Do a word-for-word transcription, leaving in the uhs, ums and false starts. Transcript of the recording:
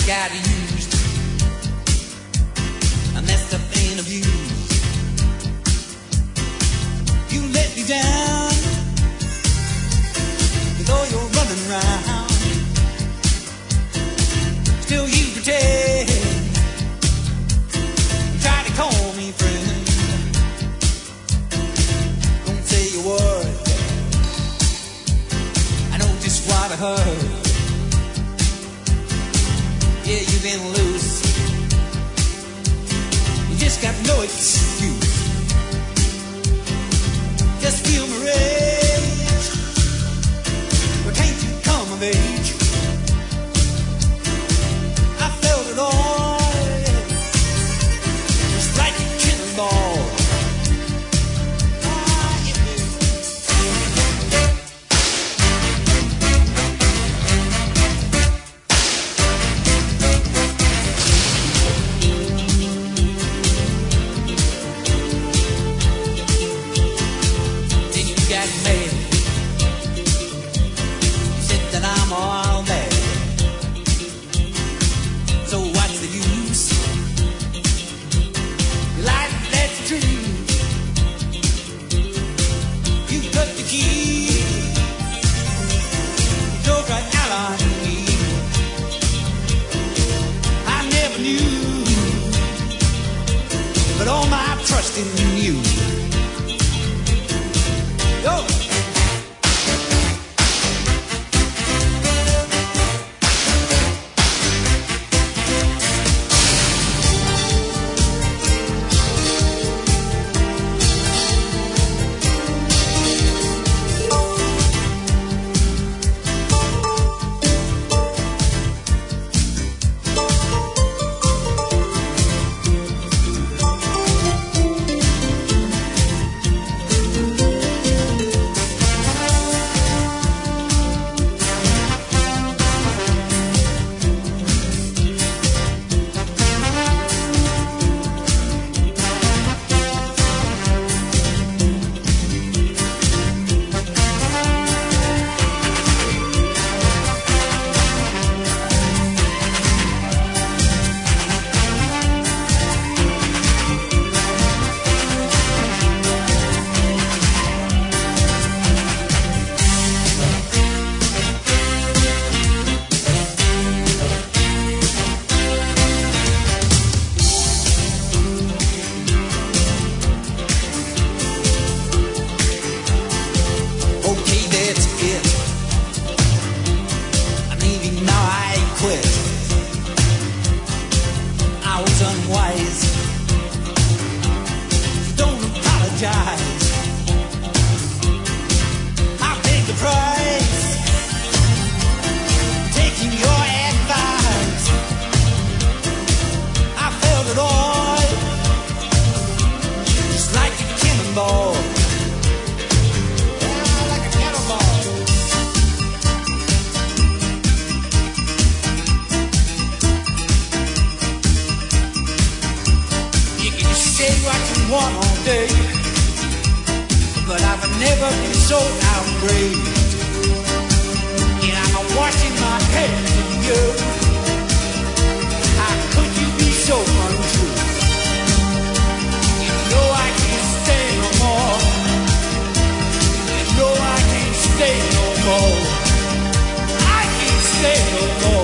got used. I messed up and abused. You let me down with all your running around. Still you pretend, try to call me friend. Don't say a word, I know just what I heard. Yeah, you've been loose, you just got no excuse. Just feel my rage, but can't you come of age? I felt it all, just like a cannonball. Stay no more. I can't stay no more.